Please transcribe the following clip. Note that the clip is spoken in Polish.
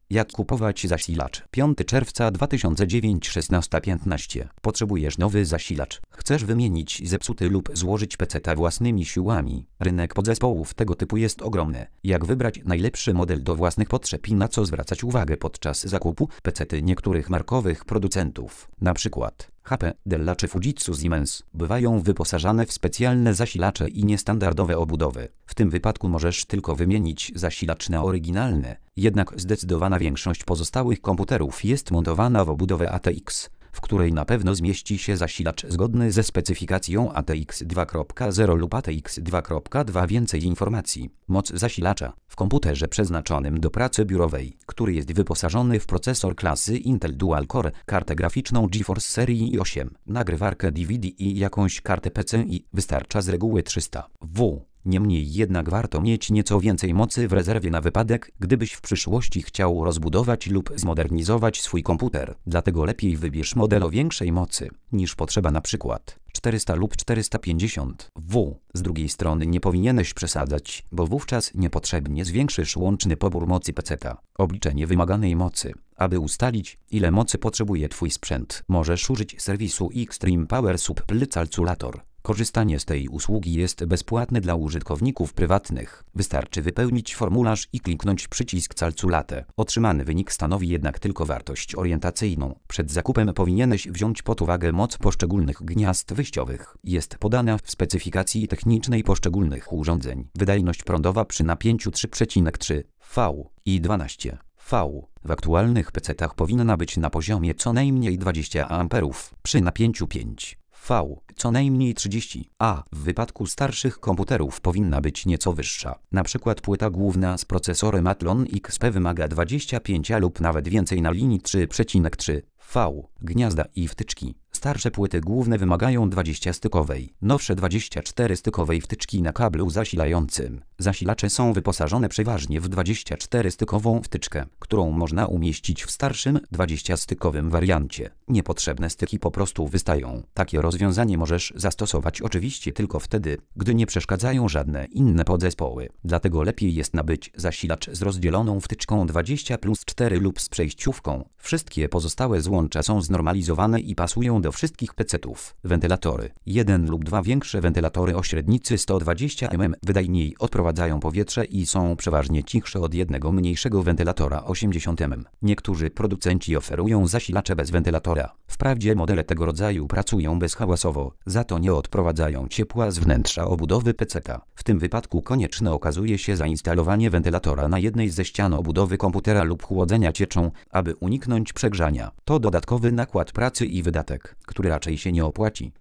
Jak kupować zasilacz? 5 czerwca 2009 16:15. Potrzebujesz nowy zasilacz. Chcesz wymienić zepsuty lub złożyć peceta własnymi siłami. Rynek podzespołów tego typu jest ogromny. Jak wybrać najlepszy model do własnych potrzeb i na co zwracać uwagę podczas zakupu? Pecety niektórych markowych producentów, np. HP, Dell czy Fujitsu Siemens, bywają wyposażane w specjalne zasilacze i niestandardowe obudowy. W tym wypadku możesz tylko wymienić zasilacz na oryginalny, jednak zdecydowana większość pozostałych komputerów jest montowana w obudowę ATX, w której na pewno zmieści się zasilacz zgodny ze specyfikacją ATX 2.0 lub ATX 2.2. Więcej informacji. Moc zasilacza. W komputerze przeznaczonym do pracy biurowej, który jest wyposażony w procesor klasy Intel Dual Core, kartę graficzną GeForce serii i8, nagrywarkę DVD i jakąś kartę PCI, wystarcza z reguły 300 W. Niemniej jednak warto mieć nieco więcej mocy w rezerwie na wypadek, gdybyś w przyszłości chciał rozbudować lub zmodernizować swój komputer. Dlatego lepiej wybierz model o większej mocy niż potrzeba, np. 400 lub 450 W. Z drugiej strony nie powinieneś przesadzać, bo wówczas niepotrzebnie zwiększysz łączny pobór mocy peceta. Obliczenie wymaganej mocy. Aby ustalić, ile mocy potrzebuje Twój sprzęt, możesz użyć serwisu Extreme Power Supply Calculator. Korzystanie z tej usługi jest bezpłatne dla użytkowników prywatnych. Wystarczy wypełnić formularz i kliknąć przycisk Calculate. Otrzymany wynik stanowi jednak tylko wartość orientacyjną. Przed zakupem powinieneś wziąć pod uwagę moc poszczególnych gniazd wyjściowych. Jest podana w specyfikacji technicznej poszczególnych urządzeń. Wydajność prądowa przy napięciu 3,3 V i 12 V w aktualnych pecetach powinna być na poziomie co najmniej 20 A, przy napięciu 5 V co najmniej 30 A. W wypadku starszych komputerów powinna być nieco wyższa. Na przykład płyta główna z procesorem Athlon XP wymaga 25 A lub nawet więcej na linii 3,3 V. Gniazda i wtyczki. Starsze płyty główne wymagają 20-stykowej, nowsze 24-stykowej wtyczki na kablu zasilającym. Zasilacze są wyposażone przeważnie w 24-stykową wtyczkę, którą można umieścić w starszym 20-stykowym wariancie. Niepotrzebne styki po prostu wystają. Takie rozwiązanie możesz zastosować oczywiście tylko wtedy, gdy nie przeszkadzają żadne inne podzespoły. Dlatego lepiej jest nabyć zasilacz z rozdzieloną wtyczką 20+4 lub z przejściówką. Wszystkie pozostałe złącza są znormalizowane i pasują do wszystkich pecetów. Wentylatory. 1 lub 2 większe wentylatory o średnicy 120 mm wydajniej odprowadzają powietrze i są przeważnie cichsze od jednego mniejszego wentylatora 80 mm. Niektórzy producenci oferują zasilacze bez wentylatora. Wprawdzie modele tego rodzaju pracują bezhałasowo, za to nie odprowadzają ciepła z wnętrza obudowy peceta. W tym wypadku konieczne okazuje się zainstalowanie wentylatora na jednej ze ścian obudowy komputera lub chłodzenia cieczą, aby uniknąć przegrzania. To dodatkowy nakład pracy i wydatek, który raczej się nie opłaci.